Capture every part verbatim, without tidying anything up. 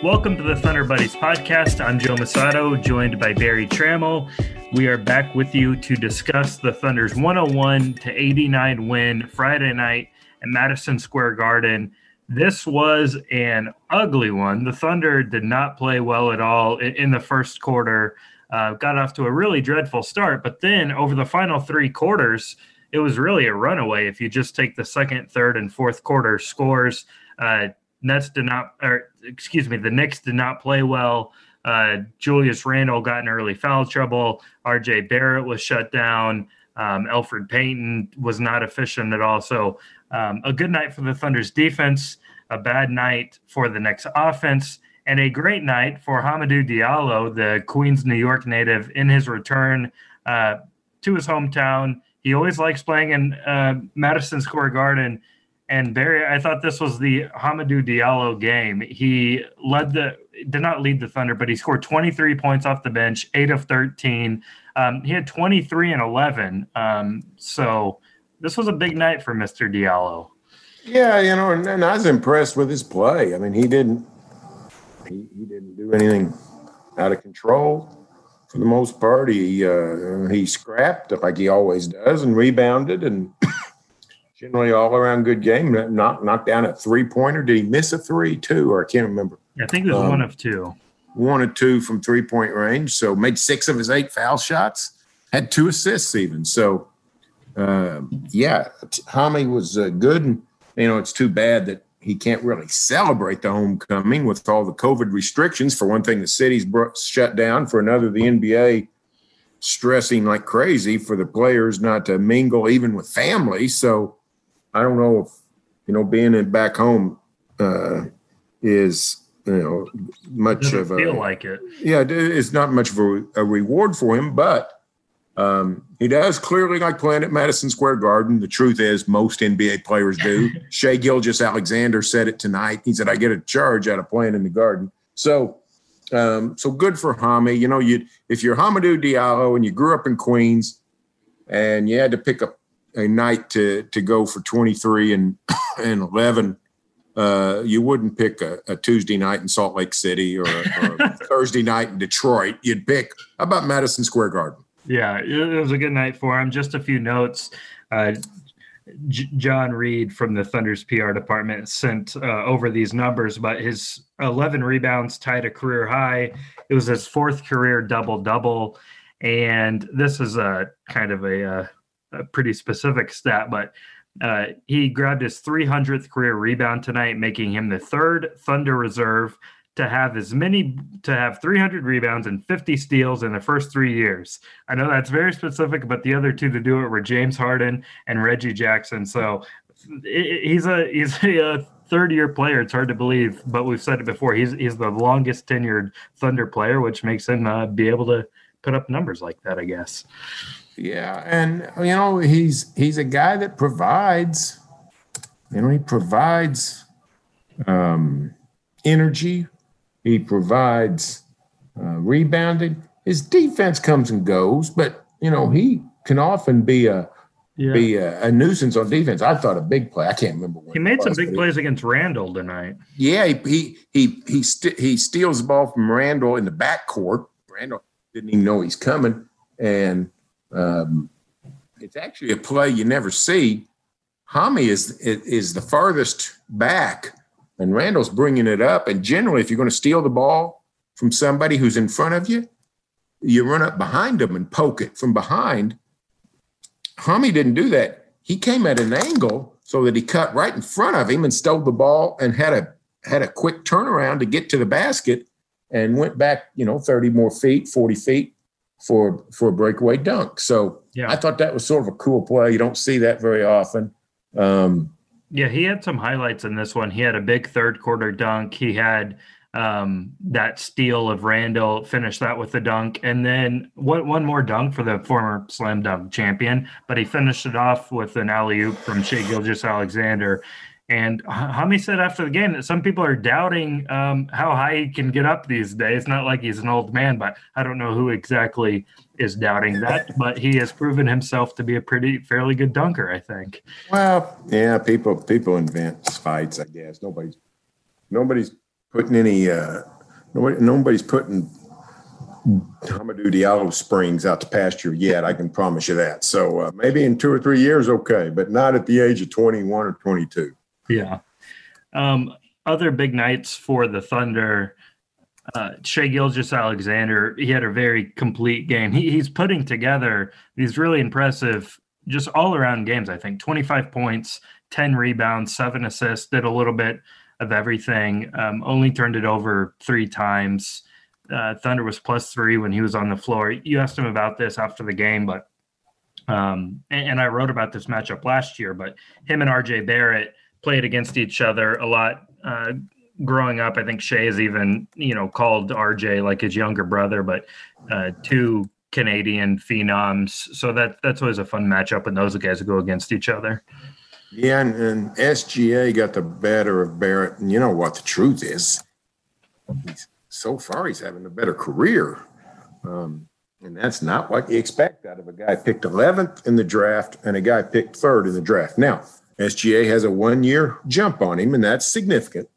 Welcome to the Thunder Buddies podcast. I'm Joe Masato, joined by Barry Trammell. We are back with you to discuss the Thunder's one oh one to eighty-nine win Friday night at Madison Square Garden. This was an ugly one. The Thunder did not play well at all in the first quarter. Uh, got off to a really dreadful start, but then over the final three quarters, it was really a runaway. If you just take the second, third, and fourth quarter scores, uh, Nets did not, or excuse me, the Knicks did not play well. Uh, Julius Randle got in early foul trouble. R J Barrett was shut down. Um, Elfrid Payton was not efficient at all. So um, a good night for the Thunder's defense, a bad night for the Knicks offense, and a great night for Hamidou Diallo, the Queens, New York native, in his return uh, to his hometown. He always likes playing in uh, Madison Square Garden. And Barry, I thought this was the Hamidou Diallo game. He led the did not lead the Thunder, but he scored twenty-three points off the bench, eight of thirteen. Um, he had twenty-three and eleven. Um, so this was a big night for Mister Diallo. Yeah, you know, and, and I was impressed with his play. I mean, he didn't he, he didn't do anything out of control for the most part. He uh, he scrapped like he always does and rebounded and. Generally, all around good game. Knocked knocked down a three pointer. Did he miss a three, two, or I can't remember? I think it was um, one of two. One or two from three point range. So made six of his eight foul shots. Had two assists even. So uh, yeah, Hami was uh, good. And you know, it's too bad that he can't really celebrate the homecoming with all the COVID restrictions. For one thing, the city's shut down. For another, the N B A stressing like crazy for the players not to mingle even with family. So. I don't know if, you know, being in back home uh, is, you know, much of a – feel like it. Yeah, it's not much of a, a reward for him, but um, he does clearly like playing at Madison Square Garden. The truth is most N B A players do. Shai Gilgeous-Alexander said it tonight. He said, I get a charge out of playing in the Garden. So um, so good for Hami. You know, you if you're Hamidou Diallo and you grew up in Queens and you had to pick up a night to to go for twenty-three and and eleven, uh, you wouldn't pick a, a Tuesday night in Salt Lake City or a, or a Thursday night in Detroit. You'd pick how about Madison Square Garden? Yeah, it was a good night for him. Just a few notes. Uh, J- John Reed from the Thunder's P R department sent uh, over these numbers, but his eleven rebounds tied a career high. It was his fourth career double-double, and this is a kind of a uh, a pretty specific stat, but uh, he grabbed his three hundredth career rebound tonight, making him the third Thunder reserve to have as many to have three hundred rebounds and fifty steals in the first three years. I know that's very specific, but the other two to do it were James Harden and Reggie Jackson. So it, he's a he's a, a third year player. It's hard to believe, but we've said it before. He's he's the longest tenured Thunder player, which makes him uh, be able to put up numbers like that, I guess. Yeah, and you know he's he's a guy that provides, you know, he provides um, energy, he provides uh, rebounding. His defense comes and goes, but you know he can often be a yeah. be a, a nuisance on defense. I thought a big play. I can't remember. When he made was, some big plays he, against Randle tonight. Yeah, he he he he, st- he steals the ball from Randle in the backcourt. Randle didn't even know he's coming, and Um, it's actually a play you never see. Hami is is the farthest back, and Randall's bringing it up. And generally, if you're going to steal the ball from somebody who's in front of you, you run up behind them and poke it from behind. Hami didn't do that. He came at an angle so that he cut right in front of him and stole the ball and had a had a quick turnaround to get to the basket and went back, you know, thirty more feet, forty feet. for for a breakaway dunk. So yeah. I thought that was sort of a cool play. You don't see that very often. Um, yeah, he had some highlights in this one. He had a big third quarter dunk. He had um, that steal of Randle, finished that with a dunk. And then one, one more dunk for the former slam dunk champion, but he finished it off with an alley-oop from Shai Gilgeous-Alexander. And Hami said after the game that some people are doubting um, how high he can get up these days. Not like he's an old man, but I don't know who exactly is doubting that. But he has proven himself to be a pretty fairly good dunker, I think. Well, yeah, people people invent fights, I guess. Nobody's nobody's putting any uh, nobody, nobody's putting Hamidou Diallo Springs out to pasture yet. I can promise you that. So uh, maybe in two or three years, okay, but not at the age of twenty-one or twenty-two. Yeah. Um, other big nights for the Thunder. Uh, Shai Gilgeous-Alexander, he had a very complete game. He, he's putting together these really impressive, just all-around games, I think. twenty-five points, ten rebounds, seven assists, did a little bit of everything, um, only turned it over three times. Uh, Thunder was plus three when he was on the floor. You asked him about this after the game, but um, and, and I wrote about this matchup last year, but him and R J Barrett played against each other a lot uh, growing up. I think Shai is even, you know, called R J like his younger brother, but uh, two Canadian phenoms. So that that's always a fun matchup when those guys go against each other. Yeah, and, and S G A got the better of Barrett. And you know what the truth is? He's, so far, he's having a better career. Um, and that's not what you expect out of a guy picked eleventh in the draft and a guy picked third in the draft. Now, S G A has a one-year jump on him, and that's significant.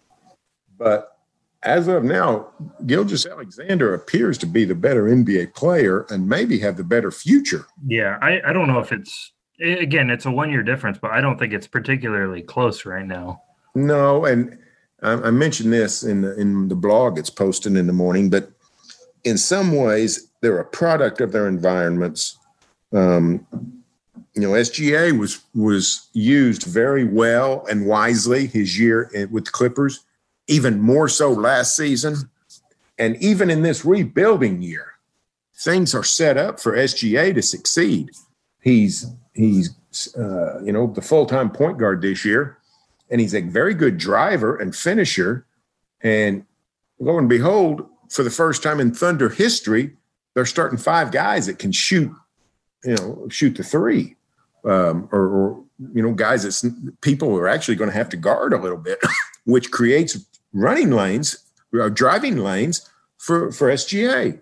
But as of now, Gilgeous-Alexander appears to be the better N B A player and maybe have the better future. Yeah, I, I don't know if it's – again, it's a one-year difference, but I don't think it's particularly close right now. No, and I, I mentioned this in the, in the blog it's posted in the morning, but in some ways they're a product of their environments. Um, you know, S G A was was used very well and wisely his year with the Clippers, even more so last season. And even in this rebuilding year, things are set up for S G A to succeed. He's, he's uh, you know, the full-time point guard this year, and he's a very good driver and finisher. And lo and behold, for the first time in Thunder history, they're starting five guys that can shoot, you know, shoot the three. Um, or, or, you know, guys that people are actually going to have to guard a little bit, which creates running lanes, uh, driving lanes for, for S G A.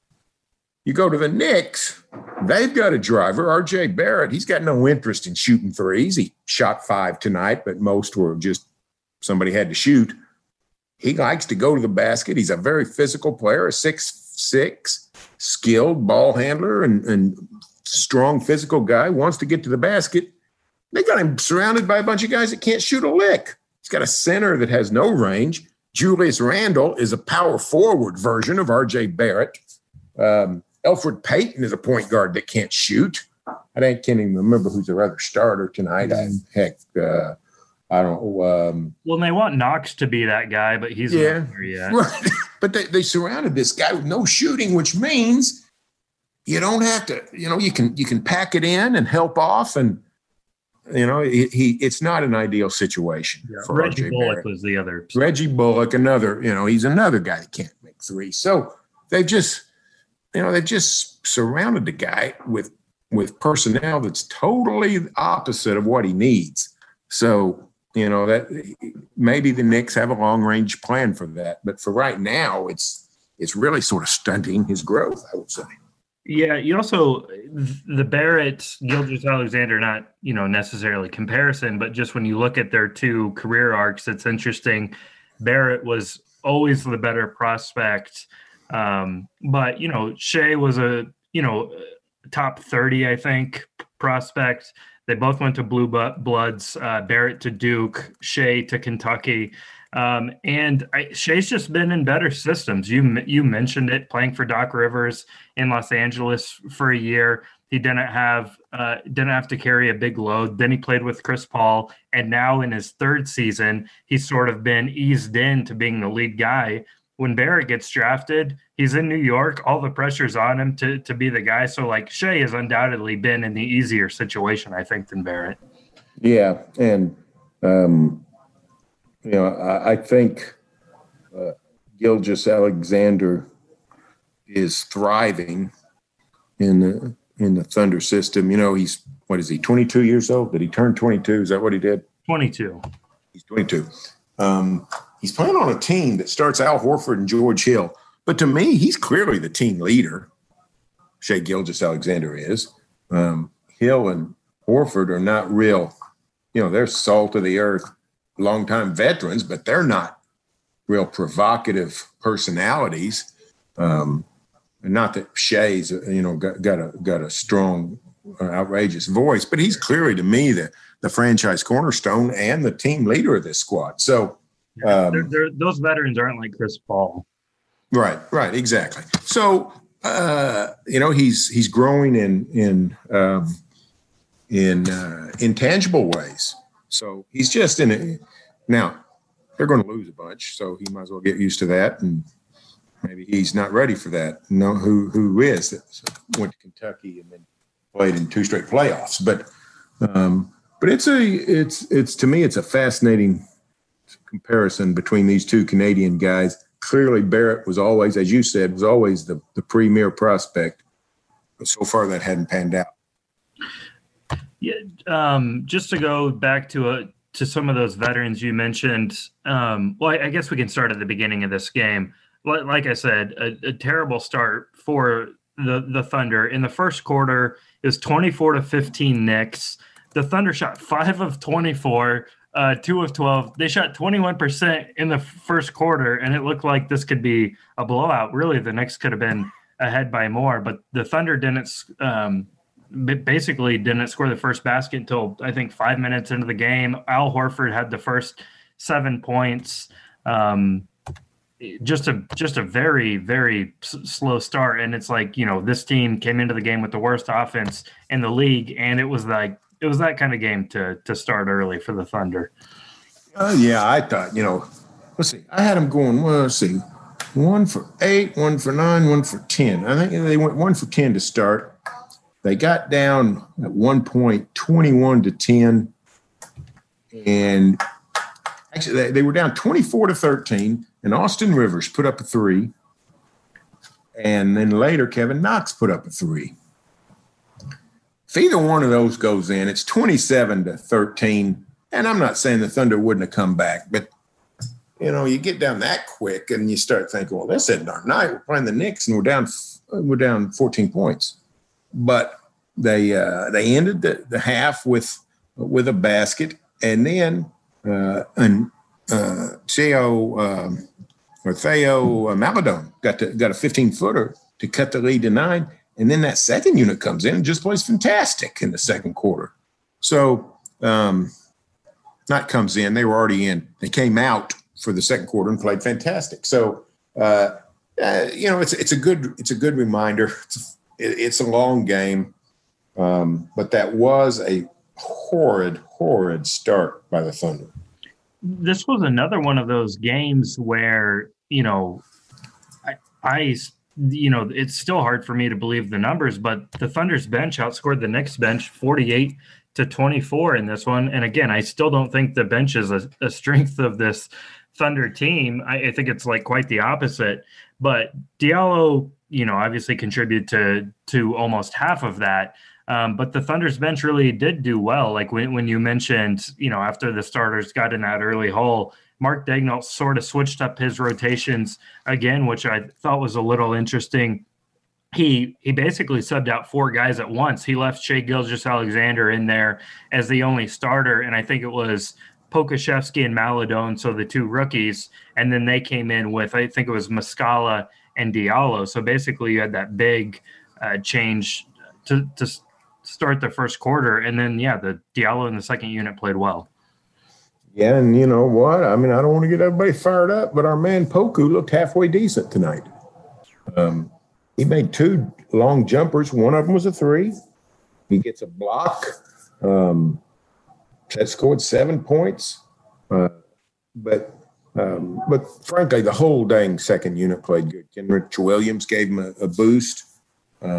You go to the Knicks, they've got a driver, R J Barrett. He's got no interest in shooting threes. He shot five tonight, but most were just somebody had to shoot. He likes to go to the basket. He's a very physical player, a six six, skilled ball handler and, and strong physical guy, wants to get to the basket. They got him surrounded by a bunch of guys that can't shoot a lick. He's got a center that has no range. Julius Randle is a power forward version of R J Barrett. Um, Elfrid Payton is a point guard that can't shoot. I can't even remember who's their other starter tonight. I, heck, uh, I don't know. Um, well, they want Knox to be that guy, but he's yeah, not there yet. Right. But they, they surrounded this guy with no shooting, which means you don't have to, you know, you can you can pack it in and help off, and you know, he, he it's not an ideal situation yeah. for Reggie R J Bullock Barrett. was the other. Reggie Bullock, another, you know, he's another guy that can't make three. So they've just, you know, they've just surrounded the guy with with personnel that's totally opposite of what he needs. So, you know, that maybe the Knicks have a long range plan for that, but for right now, it's it's really sort of stunting his growth, I would say. Yeah, you also the Barrett Gilgeous-Alexander, not, you know, necessarily comparison, but just when you look at their two career arcs, it's interesting. Barrett was always the better prospect, um, but you know, Shai was a you know top thirty, I think, prospect. They both went to Blue Bloods. Uh, Barrett to Duke, Shai to Kentucky. Um, and I, Shai's just been in better systems. You you mentioned it, playing for Doc Rivers in Los Angeles for a year. He didn't have uh, didn't have to carry a big load. Then he played with Chris Paul, and now in his third season, he's sort of been eased into being the lead guy. When Barrett gets drafted, he's in New York. All the pressure's on him to to be the guy. So, like, Shai has undoubtedly been in the easier situation, I think, than Barrett. Yeah, and um, you know, I, I think uh, Gilgeous-Alexander is thriving in the in the Thunder system. You know, he's what is he? twenty-two years old? Did he turn twenty-two? Is that what he did? twenty-two. He's twenty-two. Um, he's playing on a team that starts Al Horford and George Hill. But to me, he's clearly the team leader. Shai Gilgeous-Alexander is. Um, Hill and Horford are not real, you know, they're salt of the earth, longtime veterans, but they're not real provocative personalities. Um, and not that Shea's, you know, got, got a got a strong, uh, outrageous voice, but he's clearly to me the the franchise cornerstone and the team leader of this squad. So um, they're, they're, those veterans aren't like Chris Paul. Right, right, exactly. So uh, you know, he's he's growing in in um, in uh, intangible ways. So he's just in it now. They're going to lose a bunch, so he might as well get used to that. And maybe he's not ready for that. No, who who is? So went to Kentucky and then played in two straight playoffs. But um, but it's a it's it's to me it's a fascinating comparison between these two Canadian guys. Clearly, Barrett was always, as you said, was always the the premier prospect. But so far, that hadn't panned out. Yeah, um, just to go back to a. to some of those veterans you mentioned, um, well, I guess we can start at the beginning of this game. Like I said, a, a terrible start for the, the Thunder. In the first quarter, it was twenty-four to fifteen Knicks. The Thunder shot five of twenty-four, uh, two of twelve. They shot twenty-one percent in the first quarter, and it looked like this could be a blowout. Really, the Knicks could have been ahead by more, but the Thunder didn't um, – basically didn't score the first basket until I think five minutes into the game. Al Horford had the first seven points. Um, just a just a very, very s- slow start. And it's like, you know, this team came into the game with the worst offense in the league, and it was like it was that kind of game to to start early for the Thunder. Uh, yeah, I thought, you know, let's see. I had them going, well, let's see, one for eight, one for nine, one for ten. I think they went one for ten to start. They got down at one point twenty-one to ten, and actually they, they were down twenty-four to thirteen, and Austin Rivers put up a three, and then later Kevin Knox put up a three. If either one of those goes in, it's twenty-seven to thirteen, and I'm not saying the Thunder wouldn't have come back, but you know, you get down that quick and you start thinking, well, that's it darn night. We're playing the Knicks and we're down we're down fourteen points. But they uh, they ended the, the half with with a basket, and then uh, and uh, Theo um, or Theo uh, Maladon got to, got a fifteen footer to cut the lead to nine, and then that second unit comes in and just plays fantastic in the second quarter. So um, not comes in; they were already in. They came out for the second quarter and played fantastic. So uh, uh, you know, it's it's a good it's a good reminder. It's, It's a long game, um, but that was a horrid, horrid start by the Thunder. This was another one of those games where, you know, I, I, you know, it's still hard for me to believe the numbers, but the Thunder's bench outscored the Knicks bench forty-eight to twenty-four in this one. And again, I still don't think the bench is a, a strength of this Thunder team. I, I think it's like quite the opposite. But Diallo, you know, obviously contribute to to almost half of that. Um, but the Thunder's bench really did do well. Like when, when you mentioned, you know, after the starters got in that early hole, Mark Daigneault sort of switched up his rotations again, which I thought was a little interesting. He he basically subbed out four guys at once. He left Shai Gilgeous-Alexander in there as the only starter, and I think it was Pokusevski and Maladon, so the two rookies, and then they came in with, I think it was Muscala and Diallo. So basically you had that big uh, change to, to start the first quarter. And then, yeah, the Diallo in the second unit played well. Yeah, and you know what? I mean, I don't want to get everybody fired up, but our man Poku looked halfway decent tonight. Um, he made two long jumpers. One of them was a three. He gets a block. Um, that scored seven points. Uh, but Um, but frankly, the whole dang second unit played good. Kenrich Williams gave him a, a boost. Uh,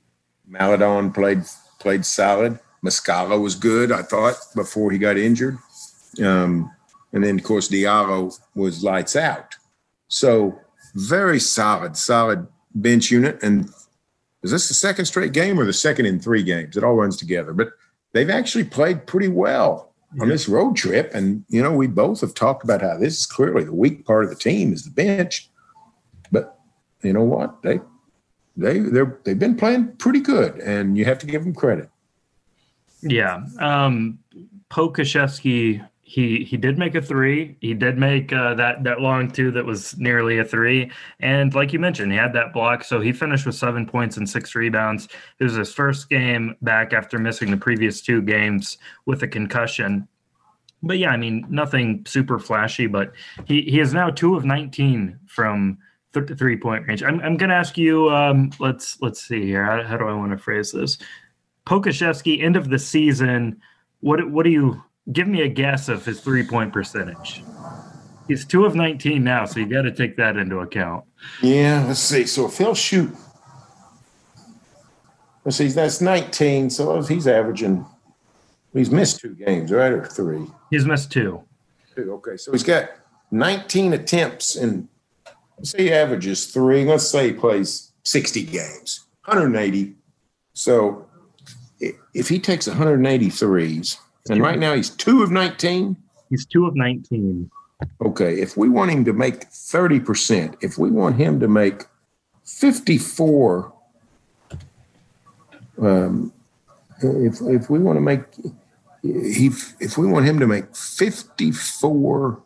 Maladon played played solid. Muscala was good, I thought, before he got injured. Um, and then, of course, Diallo was lights out. So very solid, solid bench unit. And is this the second straight game or the second in three games? It all runs together. But they've actually played pretty well on this road trip. And, you know, we both have talked about how this is clearly the weak part of the team is the bench. But you know what? They, they, they're, they've been playing pretty good, and you have to give them credit. Yeah. Um, Pokusevski, he he did make a three. He did make uh, that that long two that was nearly a three. And like you mentioned, he had that block, so he finished with seven points and six rebounds. It was his first game back after missing the previous two games with a concussion. But yeah, I mean, nothing super flashy, but he, he is now two of nineteen from th- three-point range. I'm I'm going to ask you, um, let's let's see here. How, how do I want to phrase this? Pokusevski, end of the season, what what do you – give me a guess of his three-point percentage. He's two of nineteen now, so you got to take that into account. Yeah, let's see. So if he'll shoot – let's see, that's nineteen, so he's averaging – he's missed two games, right, or three? He's missed two. Two, okay. So he's got nineteen attempts, and let's say he averages three. Let's say he plays sixty games, one hundred eighty. So if he takes one hundred eighty threes, and right now he's two of nineteen. He's two of nineteen. Okay. If we want him to make thirty percent, if we want him to make fifty-four, um, if if we want to make – If if we want him to make fifty-four,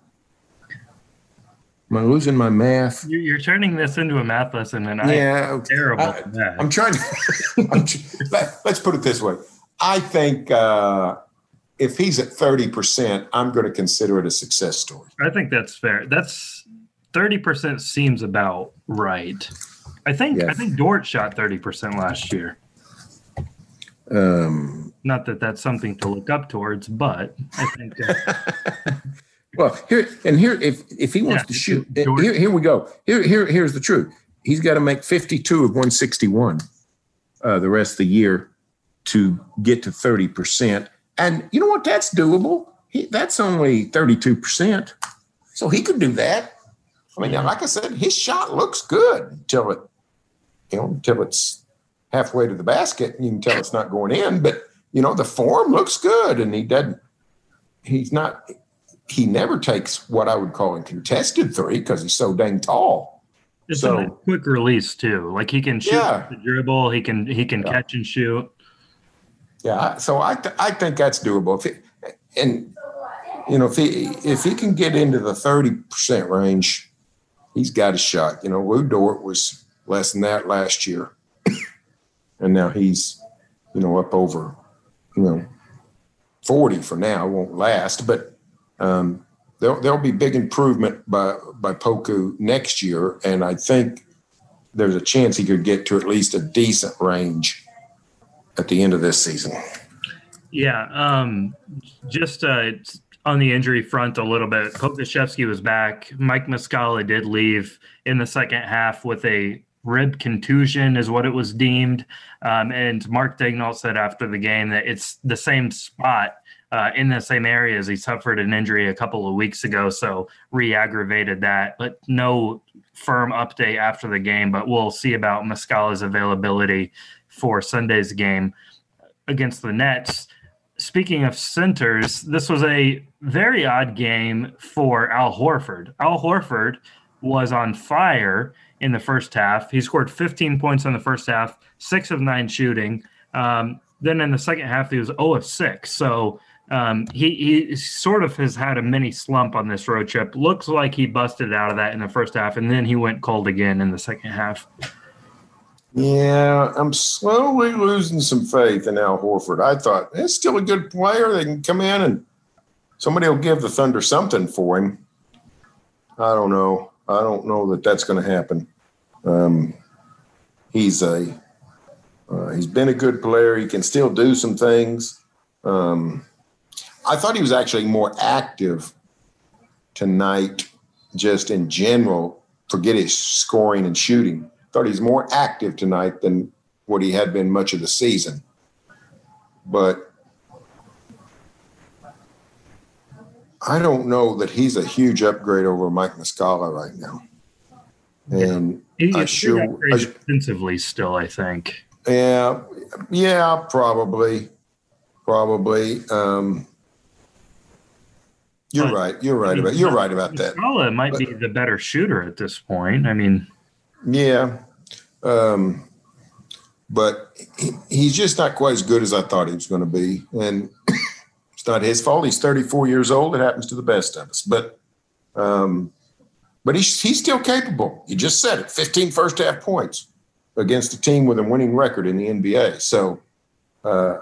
am I losing my math? You're, you're turning this into a math lesson, and yeah, I'm terrible I, at that. I'm trying to. I'm, let, let's put it this way. I think uh, if he's at thirty percent, I'm going to consider it a success story. I think that's fair. That's thirty percent seems about right. I think yes. I think Dort shot thirty percent last year. Um. Not that that's something to look up towards, but I think. Uh, well, here and here, if if he wants yeah, to shoot, here here we go. Here here here's the truth. He's got to make fifty-two of one sixty-one uh, the rest of the year to get to thirty percent. And you know what? That's doable. He, that's only thirty-two percent. So he could do that. I mean, like I said, his shot looks good until it, you know, until it's halfway to the basket. You can tell it's not going in, but. You know, the form looks good, and he doesn't – he's not – he never takes what I would call a contested three because he's so dang tall. It's so, a quick release too. Like he can shoot yeah. the dribble. He can he can yeah. catch and shoot. Yeah, so I th- I think that's doable. If it, and, you know, if he, if he can get into the thirty percent range, he's got a shot. You know, Lou Dort was less than that last year, and now he's, you know, up over – you know, forty for now. Won't last, but um, there'll there'll be big improvement by by Poku next year, and I think there's a chance he could get to at least a decent range at the end of this season. Yeah, um, just uh, on the injury front a little bit. Pokusevski was back. Mike Muscala did leave in the second half with a rib contusion is what it was deemed. Um, and Mark Daigneault said after the game that it's the same spot uh, in the same area as he suffered an injury a couple of weeks ago, so re-aggravated that. But no firm update after the game, but we'll see about Muscala's availability for Sunday's game against the Nets. Speaking of centers, this was a very odd game for Al Horford. Al Horford was on fire in the first half. He scored fifteen points in the first half, six of nine shooting. Um, then in the second half, he was zero of six. So um, he, he sort of has had a mini slump on this road trip. Looks like he busted out of that in the first half, and then he went cold again in the second half. Yeah, I'm slowly losing some faith in Al Horford. I thought, it's still a good player. They can come in and somebody will give the Thunder something for him. I don't know. I don't know that that's going to happen. Um, he's a uh, he's been a good player. He can still do some things. Um, I thought he was actually more active tonight, just in general. Forget his scoring and shooting. I thought he's more active tonight than what he had been much of the season. But I don't know that he's a huge upgrade over Mike Muscala right now. And yeah. I sure I, defensively still, I think. Yeah, yeah, probably, probably. Um, you're but, right. You're right about. You're right about that. Muscala might but, be the better shooter at this point. I mean, yeah, um, but he, he's just not quite as good as I thought he was going to be, and It's not his fault. He's thirty-four years old. It happens to the best of us. But um, but he's, he's still capable. You just said it, fifteen first half points against a team with a winning record in the N B A. So uh,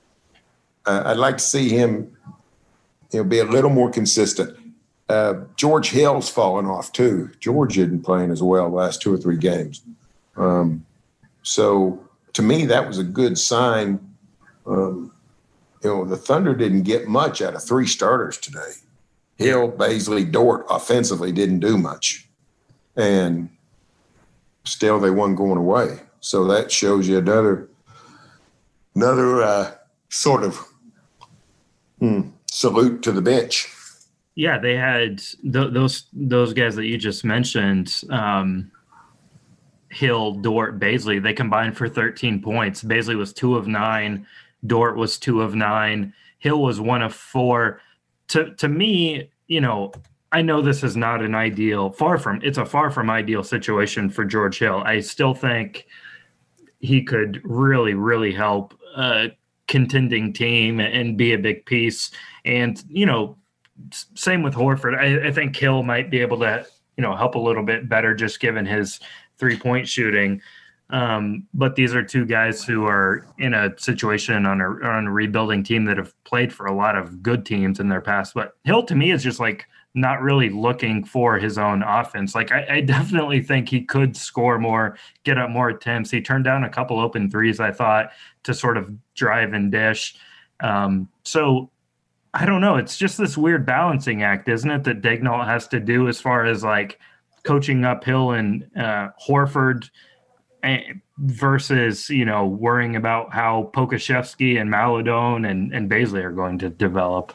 I'd like to see him you know, be a little more consistent. Uh, George Hill's fallen off too. George isn't playing as well the last two or three games. Um, so to me, that was a good sign. Um, you know, the Thunder didn't get much out of three starters today. Hill, Bazley, Dort offensively didn't do much. And still they won going away. So that shows you another, another uh, sort of hmm, salute to the bench. Yeah, they had th- those those guys that you just mentioned, um, Hill, Dort, Bazley. They combined for thirteen points. Bazley was two of nine. Dort was two of nine. Hill was one of four. To to me, you know, I know this is not an ideal, far from, it's a far from ideal situation for George Hill. I still think he could really, really help a contending team and be a big piece. And, you know, same with Horford. I, I think Hill might be able to, you know, help a little bit better just given his three-point shooting. Um, but these are two guys who are in a situation on a, on a rebuilding team that have played for a lot of good teams in their past. But Hill, to me, is just like not really looking for his own offense. Like I, I definitely think he could score more, get up more attempts. He turned down a couple open threes, I thought, to sort of drive and dish. Um, so I don't know. It's just this weird balancing act, isn't it, that Daigneault has to do as far as like coaching up Hill and uh, Horford versus, you know, worrying about how Pokusevski and Maledon and, and Bazley are going to develop.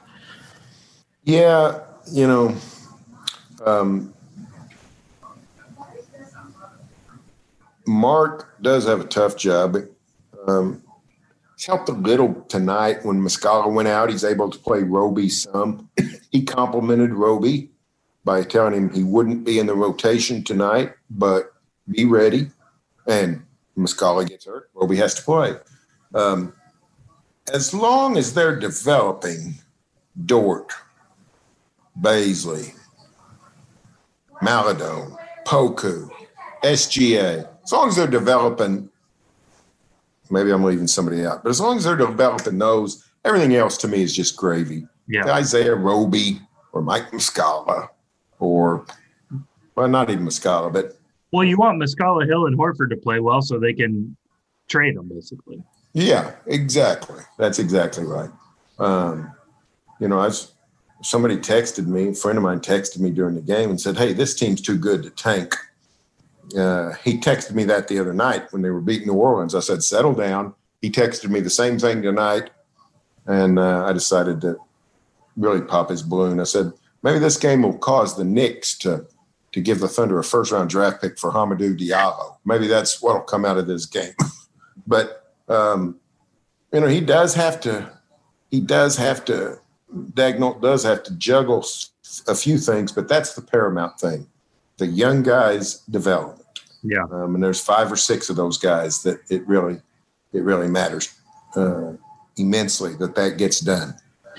Yeah, you know, um, Mark does have a tough job. Um, it's helped a little tonight when Muscala went out. He's able to play Roby some. He complimented Roby by telling him he wouldn't be in the rotation tonight, but be ready. And Muscala gets hurt, Roby has to play. Um, as long as they're developing Dort, Bazley, Maledon, Poku, S G A, as long as they're developing, maybe I'm leaving somebody out, but as long as they're developing those, everything else to me is just gravy. Yeah. Isaiah Roby or Mike Muscala or, well, not even Muscala, but Well, you want Muscala, Hill, and Horford to play well so they can trade them, basically. Yeah, exactly. That's exactly right. Um, you know, I was, somebody texted me, a friend of mine texted me during the game and said, hey, this team's too good to tank. Uh, he texted me that the other night when they were beating New Orleans. I said, settle down. He texted me the same thing tonight, and uh, I decided to really pop his balloon. I said, maybe this game will cause the Knicks to – to give the Thunder a first-round draft pick for Hamidou Diallo. Maybe that's what will come out of this game. But, um, you know, he does have to – he does have to – Daigneault does have to juggle a few things, but that's the paramount thing, the young guys' development. Yeah. Um, and there's five or six of those guys that it really it really matters uh, immensely that that gets done.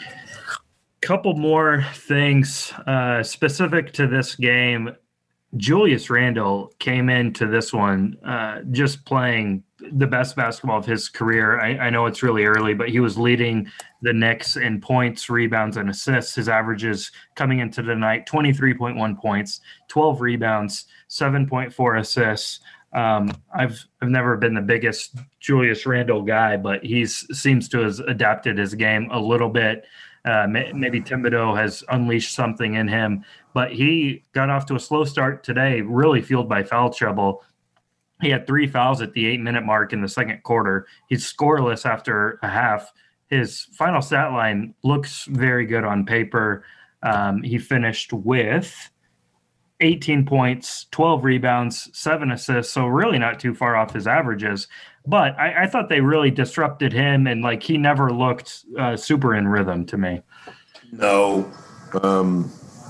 Couple more things uh, specific to this game. Julius Randle came into this one uh, just playing the best basketball of his career. I, I know it's really early, but he was leading the Knicks in points, rebounds, and assists. His averages coming into the night, twenty-three point one points, twelve rebounds, seven point four assists. Um, I've I've never been the biggest Julius Randle guy, but he seems to have adapted his game a little bit. Uh, maybe Thibodeau has unleashed something in him, but he got off to a slow start today, really fueled by foul trouble. He had three fouls at the eight-minute mark in the second quarter. He's scoreless after a half. His final stat line looks very good on paper. Um, he finished with eighteen points, twelve rebounds, seven assists, so really not too far off his averages. But I, I thought they really disrupted him, and like he never looked uh, super in rhythm to me. No. Um,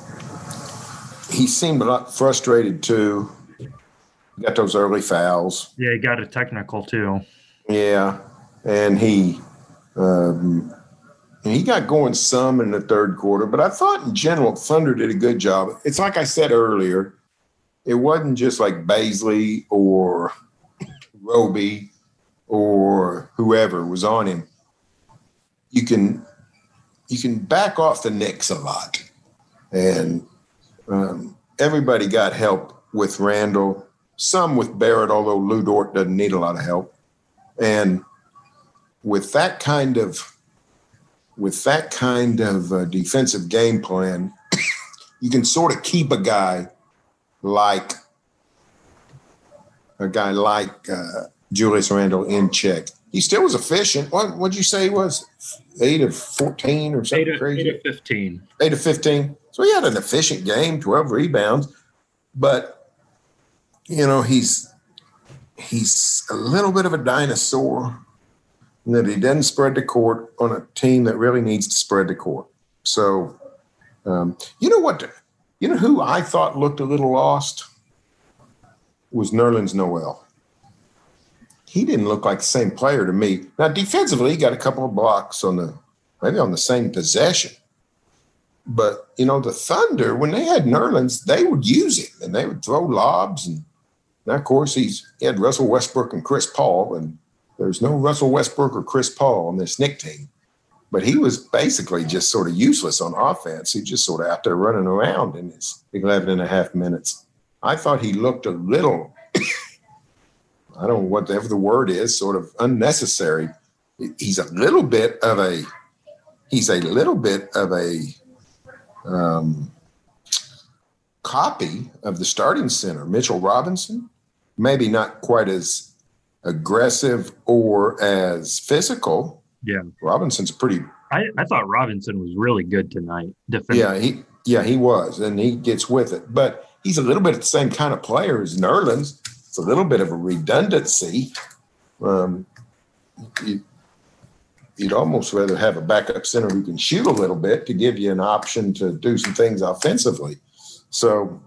he seemed a lot frustrated too. He got those early fouls. Yeah, he got a technical too. Yeah, and he um, And he got going some in the third quarter, but I thought in general Thunder did a good job. It's like I said earlier, it wasn't just like Baisley or Roby or whoever was on him. You can you can back off the Knicks a lot, and um, everybody got help with Randall, some with Barrett, although Lou Dort doesn't need a lot of help, and with that kind of with that kind of uh, defensive game plan, you can sort of keep a guy like a guy like uh, Julius Randle in check. He still was efficient. What would you say he was? Eight of fourteen or something eight of, crazy? Eight of fifteen. Eight of fifteen. So he had an efficient game, twelve rebounds. But, you know, he's he's a little bit of a dinosaur in that he doesn't spread the court on a team that really needs to spread the court. So, um, you know what? You know who I thought looked a little lost? Was Nerlens Noel. He didn't look like the same player to me. Now, defensively, he got a couple of blocks on the maybe on the same possession. But, you know, the Thunder, when they had Nerlens, they would use him, and they would throw lobs. And now, of course, he's he had Russell Westbrook and Chris Paul, and there's no Russell Westbrook or Chris Paul on this Knick team. But he was basically just sort of useless on offense. He just sort of out there running around in his eleven and a half minutes. I thought he looked a little – I don't know whatever the word is, sort of unnecessary. He's a little bit of a – he's a little bit of a um, copy of the starting center, Mitchell Robinson. Maybe not quite as – aggressive or as physical. Yeah. Robinson's pretty. I, I thought Robinson was really good tonight. Defending. Yeah, he yeah, he was, and he gets with it. But he's a little bit the same kind of player as Nerlens. It's a little bit of a redundancy. Um, you, you'd almost rather have a backup center who can shoot a little bit to give you an option to do some things offensively. So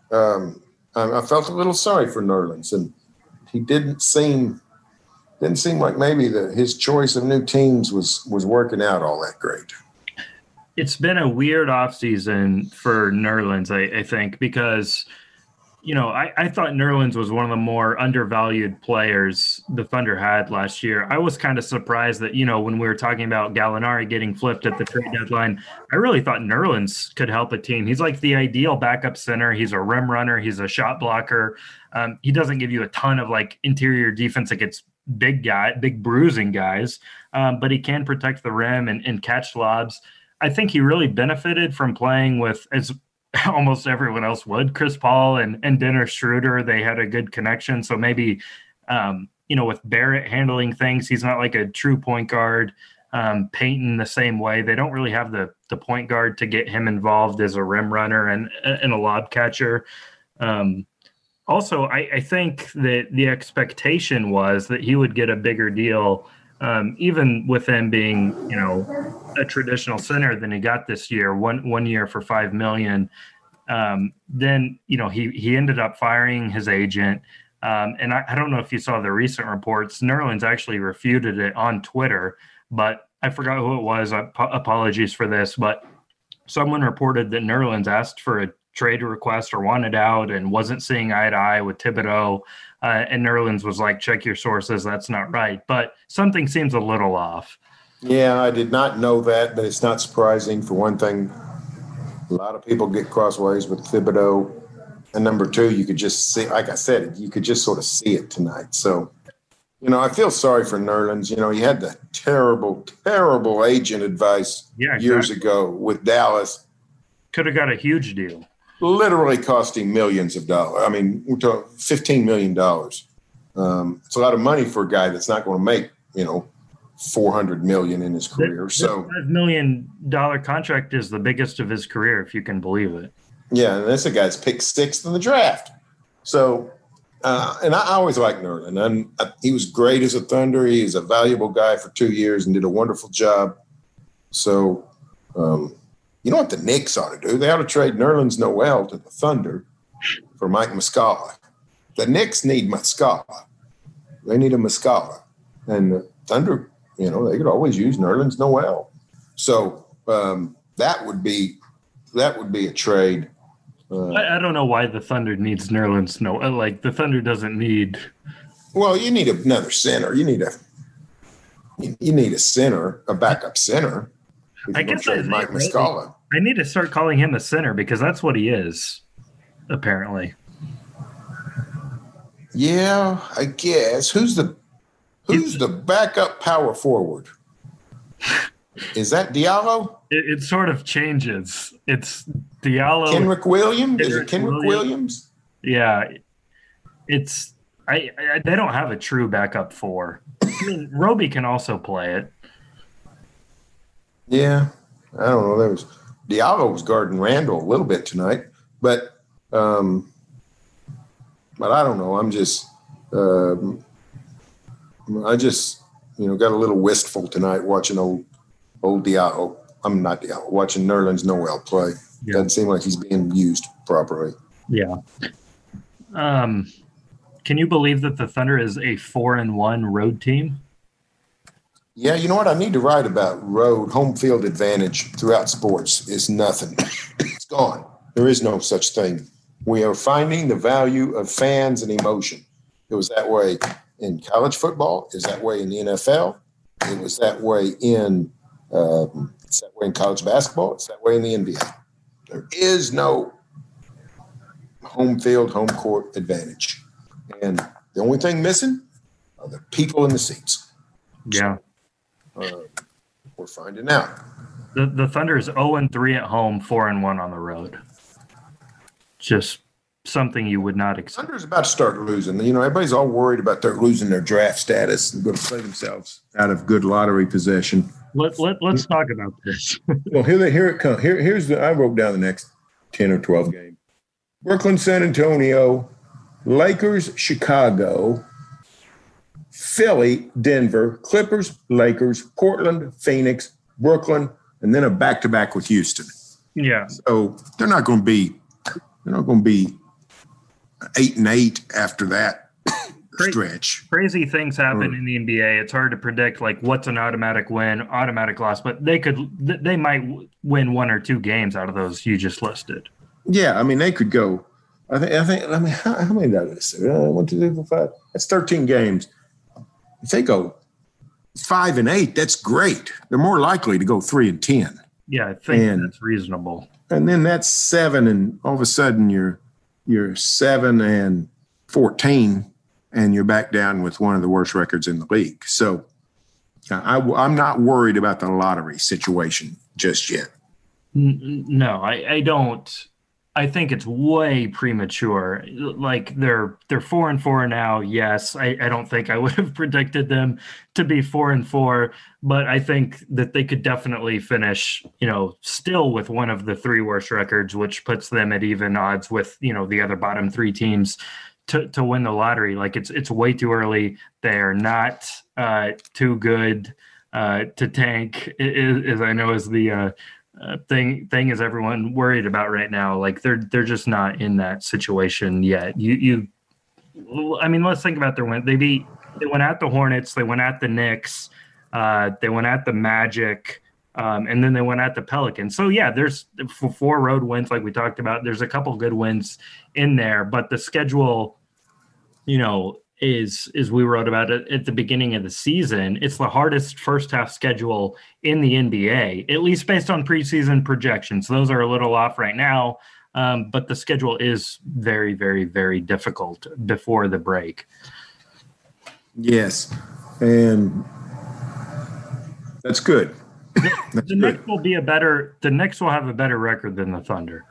um, I, I felt a little sorry for Nerlens, and he didn't seem didn't seem like maybe the, his choice of new teams was was working out all that great. It's been a weird offseason for Nerlens, I, I think, because, you know, I, I thought Nerlens was one of the more undervalued players the Thunder had last year. I was kind of surprised that, you know, when we were talking about Gallinari getting flipped at the trade deadline, I really thought Nerlens could help a team. He's like the ideal backup center. He's a rim runner. He's a shot blocker. Um, he doesn't give you a ton of like interior defense against big guy, big bruising guys, um, but he can protect the rim and, and catch lobs. I think he really benefited from playing with, as almost everyone else would, Chris Paul and, and Dennis Schroeder. They had a good connection. So maybe, um, you know, with Barrett handling things, he's not like a true point guard. Um, Payton the same way. They don't really have the the point guard to get him involved as a rim runner and, and a lob catcher. Um, also, I, I think that the expectation was that he would get a bigger deal, um, even with him being, you know, a traditional center than he got this year, one one year for five million. Um, then, you know, he he ended up firing his agent. Um, and I, I don't know if you saw the recent reports. Nerlens actually refuted it on Twitter, but I forgot who it was. Ap- apologies for this, but someone reported that Nerlens asked for a trade request or wanted out and wasn't seeing eye to eye with Thibodeau. Uh, and Nerlens was like, check your sources. That's not right. But something seems a little off. Yeah, I did not know that, but it's not surprising. For one thing, a lot of people get crossways with Thibodeau. And number two, you could just see, like I said, you could just sort of see it tonight. So, you know, I feel sorry for Nerlens. You know, he had the terrible, terrible agent advice yeah, exactly. years ago with Dallas. Could have got a huge deal. Literally costing millions of dollars. I mean, we're talking fifteen million dollars. Um, it's a lot of money for a guy that's not going to make, you know, four hundred million dollars in his career. This, so this five million dollars contract is the biggest of his career, if you can believe it. Yeah, and this guy's picked sixth in the draft. So, uh, and I always liked Nerlens. And I, he was great as a Thunder. He is a valuable guy for two years and did a wonderful job. So, um, you know what the Knicks ought to do? They ought to trade Nerlens Noel to the Thunder for Mike Muscala. The Knicks need Muscala. They need a Muscala. And the Thunder, you know, they could always use Nerlens Noel. So um, that would be that would be a trade. Uh, I, I don't know why the Thunder needs Nerlens. No, like the Thunder doesn't need. Well, you need another center. You need a you need a center, a backup center. I guess trade Mike Muscala. I need to start calling him a center because that's what he is, apparently. Yeah, I guess. Who's the who's the backup power forward? Is that Diallo? It, it sort of changes. It's Diallo. Kenrick Williams? Kenrick Is it Kenrick Williams? Williams? Yeah. It's I, I they don't have a true backup four. I mean, Roby can also play it. Yeah. I don't know. There was Diallo was guarding Randall a little bit tonight, but um, but I don't know. I'm just um, I just you know got a little wistful tonight watching old old Diallo. I'm not Diallo. Watching Nerlens Noel play. Yeah. Doesn't seem like he's being used properly. Yeah. Um, can you believe that the Thunder is a four and one road team? Yeah, you know what? I need to write about road home field advantage throughout sports. Is nothing. It's gone. There is no such thing. We are finding the value of fans and emotion. It was that way in college football. It's that way in the N F L. It was that way in um, it's that way in college basketball. It's that way in the N B A. There is no home field, home court advantage. And the only thing missing are the people in the seats. Yeah. So, uh, we're finding out. The the Thunder is oh and three at home, four and one on the road. Just something you would not expect. Thunder's about to start losing. You know, everybody's all worried about their losing their draft status and going to play themselves out of good lottery possession. Let, let, let's talk about this. Well, here, they, here it comes. Here, here's the – I wrote down the next ten or twelve games. Brooklyn, San Antonio, Lakers, Chicago, Philly, Denver, Clippers, Lakers, Portland, Phoenix, Brooklyn, and then a back-to-back with Houston. Yeah. So they're not going to be – they're not going to be eight and eight after that stretch. Crazy things happen mm. in the N B A. It's hard to predict like what's an automatic win, automatic loss, but they could they might win one or two games out of those you just listed. Yeah, I mean they could go. I think I think I mean how, how many did I say? Uh, one, two, three, four, five. That's thirteen games. If they go five and eight, that's great. They're more likely to go three and ten. Yeah, I think and, that's reasonable. And then that's seven, and all of a sudden you're you're seven and fourteen. And you're back down with one of the worst records in the league. So I, I'm not worried about the lottery situation just yet. No, I, I don't. I think it's way premature. Like they're they're four and four now. Yes, I, I don't think I would have predicted them to be four and four, but I think that they could definitely finish, you know, still with one of the three worst records, which puts them at even odds with, you know, the other bottom three teams. To, to win the lottery. Like it's it's way too early. They're not uh, too good uh, to tank, is, is I know is the uh, uh, thing thing is everyone worried about right now. Like they're they're just not in that situation yet. You you, I mean, let's think about their win. They beat they went at the Hornets. They went at the Knicks. Uh, they went at the Magic. Um, and then they went at the Pelicans. So, yeah, there's four road wins like we talked about. There's a couple good wins in there. But the schedule, you know, is, is we wrote about it at the beginning of the season, it's the hardest first half schedule in the N B A, at least based on preseason projections. Those are a little off right now. Um, but the schedule is very, very, very difficult before the break. Yes. And that's good. The, the Knicks will be a better. The Knicks will have a better record than the Thunder.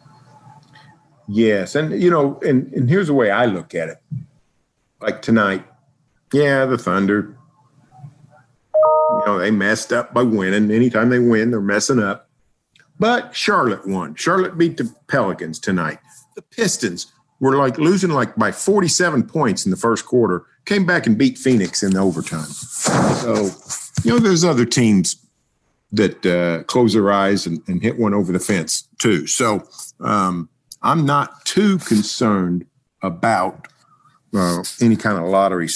Yes, and you know, and and here's the way I look at it. Like tonight, yeah, the Thunder. You know, they messed up by winning. Anytime they win, they're messing up. But Charlotte won. Charlotte beat the Pelicans tonight. The Pistons were like losing like by forty-seven points in the first quarter. Came back and beat Phoenix in the overtime. So, you know, there's other teams that uh, close their eyes and, and hit one over the fence too. So um, I'm not too concerned about uh, any kind of lottery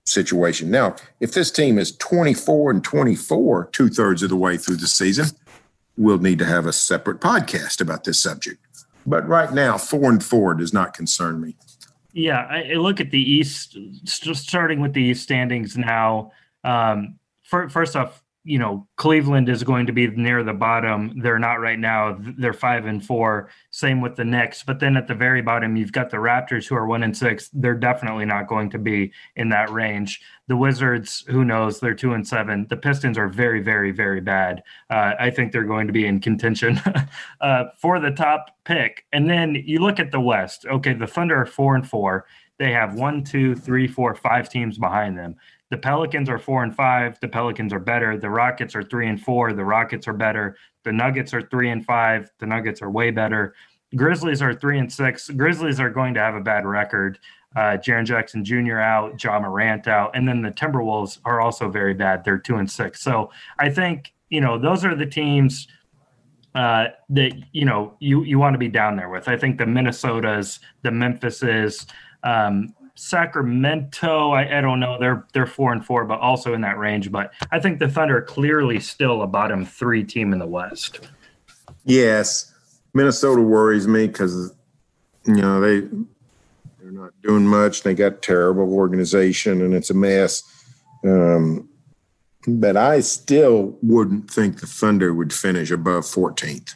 situation. Now, if this team is twenty-four and twenty-four two thirds of the way through the season, we'll need to have a separate podcast about this subject. But right now, four and four does not concern me. Yeah, I, I look at the East, just starting with the East standings now. Um, for, first off, you know, Cleveland is going to be near the bottom. They're not right now. They're five and four. Same with the Knicks. But then at the very bottom, you've got the Raptors, who are one and six. They're definitely not going to be in that range. The Wizards, who knows? They're two and seven. The Pistons are very, very, very bad. Uh, I think they're going to be in contention uh, for the top pick. And then you look at the West. Okay, the Thunder are four and four. They have one, two, three, four, five teams behind them. The Pelicans are four and five. The Pelicans are better. The Rockets are three and four. The Rockets are better. The Nuggets are three and five. The Nuggets are way better. Grizzlies are three and six. Grizzlies are going to have a bad record. Uh, Jaren Jackson Junior out, Ja Morant out, and then the Timberwolves are also very bad. They're two and six. So I think, you know, those are the teams uh, that, you know, you you want to be down there with. I think the Minnesotas, the Memphises, um, Sacramento, I, I don't know. They're they're four and four, but also in that range. But I think the Thunder are clearly still a bottom three team in the West. Yes, Minnesota worries me because you know they they're not doing much. They got terrible organization and it's a mess. Um, but I still wouldn't think the Thunder would finish above fourteenth.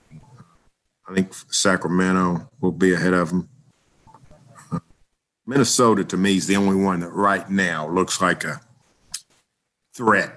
I think Sacramento will be ahead of them. Minnesota, to me, is the only one that right now looks like a threat.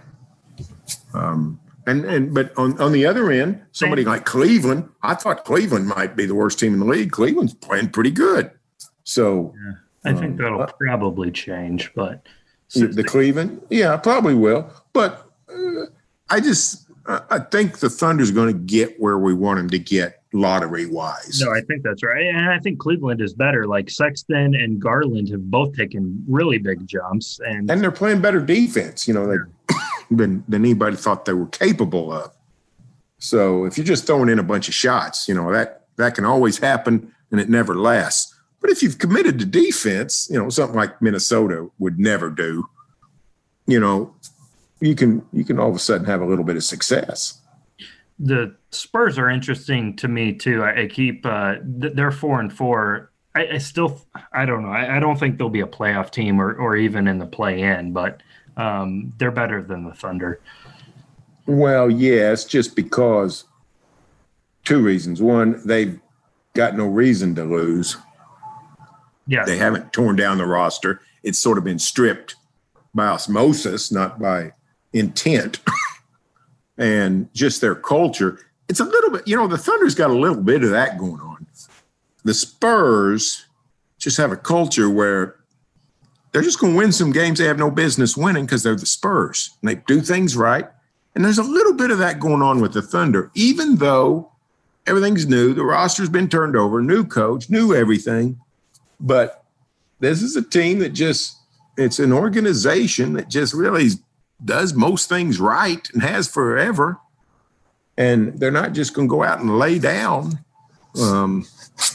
Um, and and but on, on the other end, somebody like Cleveland, I thought Cleveland might be the worst team in the league. Cleveland's playing pretty good. So yeah, I think um, that'll uh, probably change. But the Cleveland, yeah, probably will. But uh, I just I think the Thunder's going to get where we want them to get. Lottery wise. No, I think that's right. And I think Cleveland is better. Like Sexton and Garland have both taken really big jumps. And and they're playing better defense, you know, yeah. than, than anybody thought they were capable of. So if you're just throwing in a bunch of shots, you know, that, that can always happen and it never lasts. But if you've committed to defense, you know, something like Minnesota would never do, you know, you can you can all of a sudden have a little bit of success. The Spurs are interesting to me too. I, I keep uh, they're four and four. I, I still I don't know. I, I don't think they'll be a playoff team or or even in the play-in, but um, they're better than the Thunder. Well, yes, just because two reasons. One, they've got no reason to lose. Yeah, they haven't torn down the roster. It's sort of been stripped by osmosis, not by intent. And just their culture. It's a little bit, you know, the Thunder's got a little bit of that going on. The Spurs just have a culture where they're just going to win some games they have no business winning because they're the Spurs. And they do things right. And there's a little bit of that going on with the Thunder, even though everything's new. The roster's been turned over, new coach, new everything. But this is a team that just, it's an organization that just really does most things right and has forever. And they're not just going to go out and lay down. Um,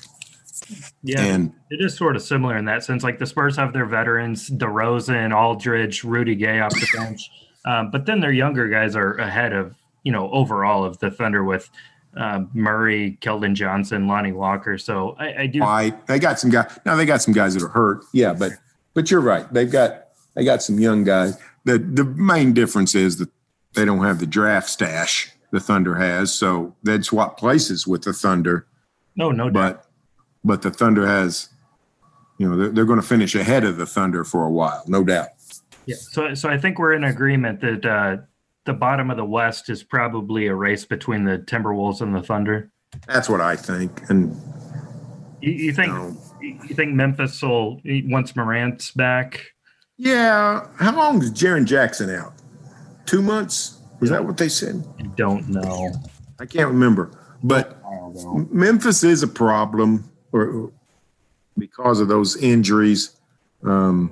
yeah, and it is sort of similar in that sense. Like the Spurs have their veterans, DeRozan, Aldridge, Rudy Gay off the bench. Um, but then their younger guys are ahead of, you know, overall of the Thunder with uh, Murray, Keldon Johnson, Lonnie Walker. So I, I do. Right. They got some guys. Now they got some guys that are hurt. Yeah, but but you're right. They've got they got some young guys. The the main difference is that they don't have the draft stash the Thunder has, so they'd swap places with the Thunder. No, no doubt. But but the Thunder has, you know, they're, they're going to finish ahead of the Thunder for a while, no doubt. Yeah. So so I think we're in agreement that uh, the bottom of the West is probably a race between the Timberwolves and the Thunder. That's what I think. And you, you think you, know, you think Memphis will once Morant's back? Yeah. How long is Jaren Jackson out? Two months? Was that what they said? I don't know. I can't remember. But Memphis is a problem or because of those injuries. Um,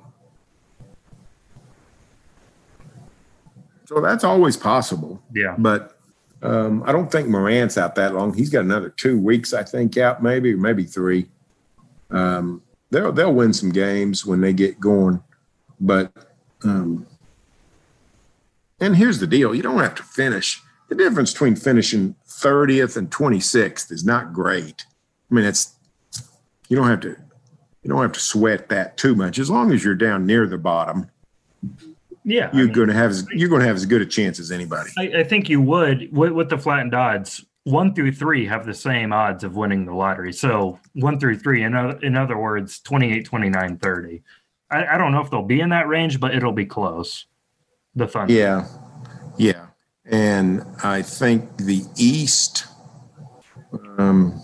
so that's always possible. Yeah. But um, I don't think Morant's out that long. He's got another two weeks, I think, out maybe, or maybe three. Um, they'll they'll win some games when they get going. But um, and here's the deal. You don't have to finish. The difference between finishing thirtieth and twenty-sixth is not great. I mean, it's, you don't have to, you don't have to sweat that too much. As long as you're down near the bottom, yeah, you're I mean, going to have, you're going to have as good a chance as anybody. I, I think you would with, with the flattened odds. One through three have the same odds of winning the lottery. So one through three, in other, in other words, twenty-eight, twenty-nine, thirty. I, I don't know if they'll be in that range, but it'll be close. The Thunder. Yeah. Yeah. And I think the East, um,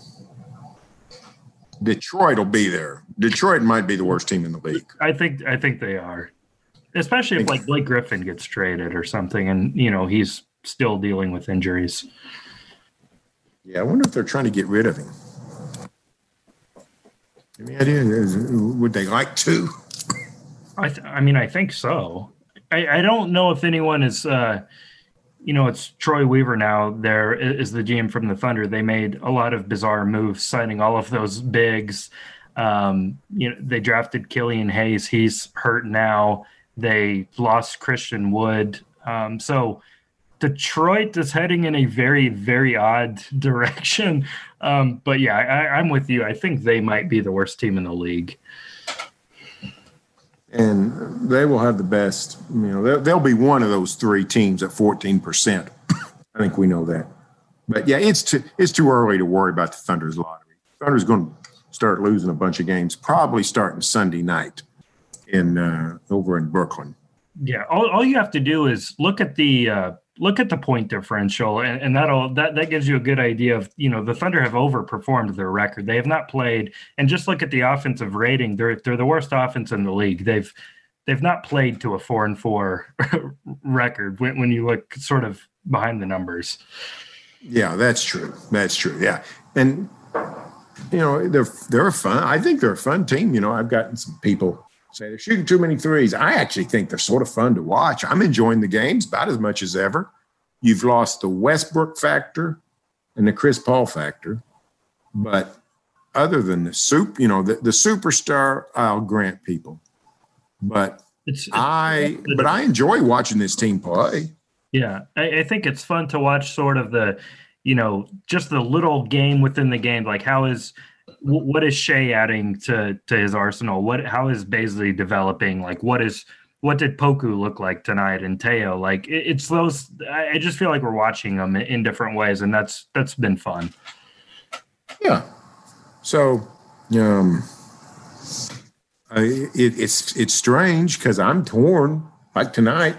Detroit will be there. Detroit might be the worst team in the league. I think I think they are, especially if like Blake Griffin gets traded or something, and you know he's still dealing with injuries. Yeah, I wonder if they're trying to get rid of him. Any idea? Would they like to? I th- I mean, I think so. I, I don't know if anyone is. Uh, You know, it's Troy Weaver now. There is the G M from the Thunder. They made a lot of bizarre moves, signing all of those bigs. Um, you know, they drafted Killian Hayes. He's hurt now. They lost Christian Wood. Um, so Detroit is heading in a very, very odd direction. Um, but yeah, I, I'm with you. I think they might be the worst team in the league. And they will have the best, you know, they'll, they'll be one of those three teams at fourteen percent. I think we know that. But yeah, it's too, it's too early to worry about the Thunder's lottery. Thunder's going to start losing a bunch of games, probably starting Sunday night in uh, over in Brooklyn. Yeah, all, all you have to do is look at the uh, look at the point differential, and, and that'll that that gives you a good idea of, you know, the Thunder have overperformed their record. They have not played, and just look at the offensive rating. They're they're the worst offense in the league. They've they've not played to a four and four record when when you look sort of behind the numbers. Yeah, that's true. That's true. Yeah, and you know they're they're a fun. I think they're a fun team. You know, I've gotten some people say they're shooting too many threes. I actually think they're sort of fun to watch. I'm enjoying the games about as much as ever. You've lost the Westbrook factor and the Chris Paul factor. But other than the soup, you know, the, the superstar, I'll grant people. But it's, it's I but I enjoy watching this team play. Yeah, I, I think it's fun to watch sort of the, you know, just the little game within the game. Like how is – what is Shea adding to, to his arsenal? What how is Bazley developing? Like what is what did Poku look like tonight and Teo? Like it, it's those. I just feel like we're watching them in different ways, and that's that's been fun. Yeah. So, um, I, it, it's it's strange because I'm torn. Like tonight,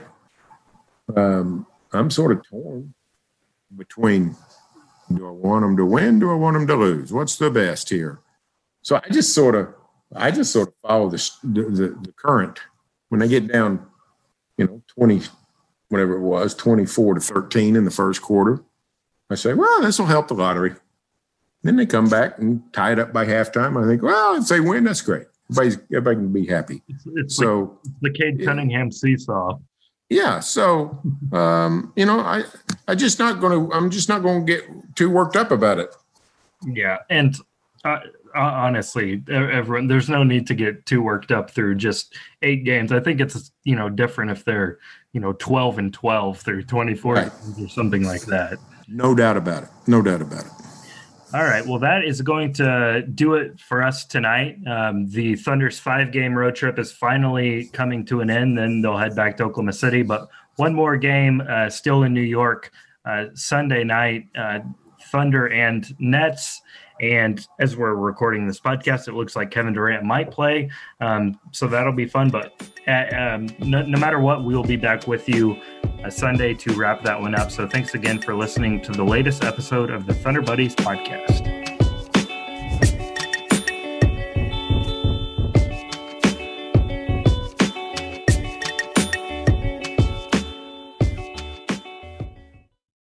um, I'm sort of torn between. Do I want them to win? Do I want them to lose? What's the best here? So I just sort of, I just sort of follow the the, the current. When I get down, you know, twenty, whatever it was, twenty-four to thirteen in the first quarter, I say, well, this will help the lottery. Then they come back and tie it up by halftime. I think, well, if they win, that's great. Everybody's, everybody can be happy. It's, it's so like the Cade Cunningham seesaw. Yeah. So, um, you know, I, I just not going to, I'm just not going to get too worked up about it. Yeah. And uh, honestly, everyone, there's no need to get too worked up through just eight games. I think it's, you know, different if they're, you know, twelve and twelve through twenty-four right. or something like that. No doubt about it. No doubt about it. All right. Well, that is going to do it for us tonight. Um, the Thunder's five-game road trip is finally coming to an end. Then they'll head back to Oklahoma City. But one more game uh, still in New York, uh, Sunday night, uh, Thunder and Nets. And as we're recording this podcast, it looks like Kevin Durant might play. Um, so that'll be fun. But uh, um, no, no matter what, we will be back with you uh, Sunday to wrap that one up. So thanks again for listening to the latest episode of the Thunder Buddies podcast.